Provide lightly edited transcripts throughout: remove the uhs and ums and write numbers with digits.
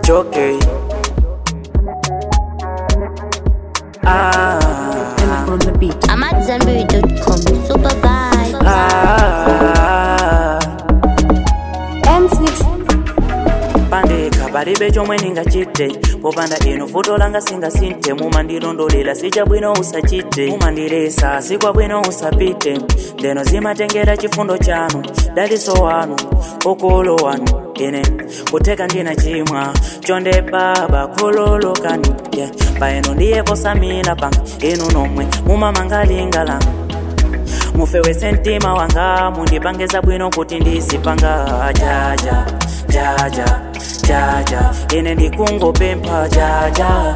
Jockey. On the beat. I'm at Zenberry.com. Super vibe. M6 Pandeka balibe chomwe ningachite popanda ino futo langa singasinte mumandilondolela sija bwino usachite mumandiresa sikwa bwino usapite ndeno zimatengera chifundo chanu daliso wanu okolo wanu ine kuteka ndina chimwa chonde baba kololokani yeah. Paeno ndiye posamina panga inu nomwe mumamangalingala mufewe sentima wanga mundipangeza bwino kuti ndisipanga jaja jaja jaja ine ndikungopempha jaja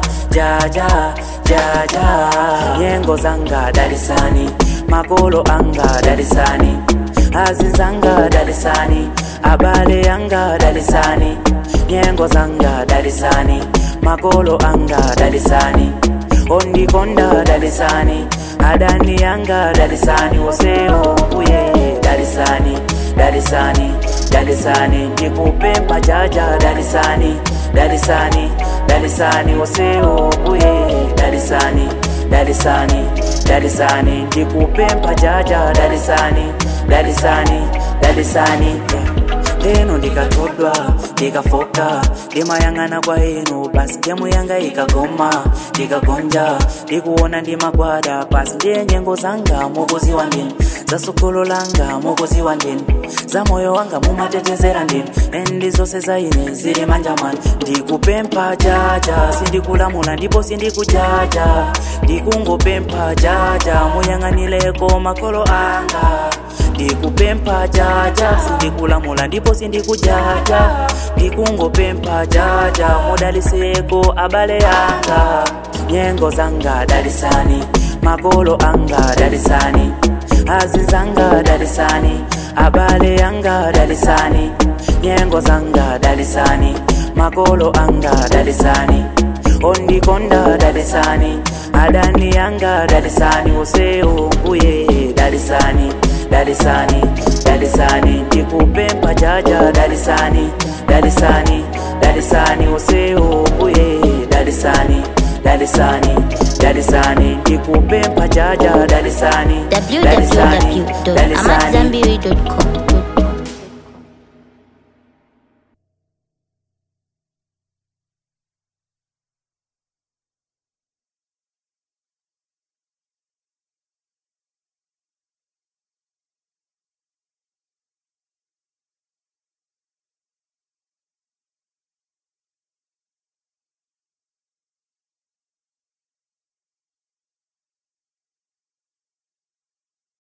jaja jaja nyengo zanga dalisani makolo anga dalisani azinzanga dalisani abale anga dalisani nyengo zanga dalisani makolo anga dalisani ondikonda dalisani adani anga dalisani woseo uye dalisani dalisani dalisani ndikupempa jaja dalisani dalisani dalisani woseo uye dalisani dalisani dalisani ndikupempa jaja dalisani dalisani dalisani yeah. Leno ndikatodwa, ndikafoka, ndimayangana kwa inu, basi jemu yanga ikagoma, ndikagonja, ndikuona ndimagwada, basi ndiye nyengo zanga, mogozi wa ndini, za sukulu langa, mogozi wa ndini, za moyo wanga mumatetezera ndini, endi zose za ine, ziri manjamani, ndikupempa jaja, sindikulamula, ndipo sindikujaja, ndikungopempa jaja, muyanganileko makolo anga, ndikupempa jaja, sindikulamula ndipo sindikujaja, ndikungopempa jaja, mudaliseko abale yanga, nyengo zanga dalisani, makolo anga dalisani, azinzanga dalisani, abale yanga dalisani, nyengo zanga dalisani, makolo anga dalisani, ondikonda dalisani, adani yanga dalisani, woseo uye dalisani dalisani dalisani ndikupempa jaja dalisani dalisani dalisani woseo uye dalisani dalisani dalisani ndikupempa jaja dalisani dalisani dalisani www.amatzambiri.com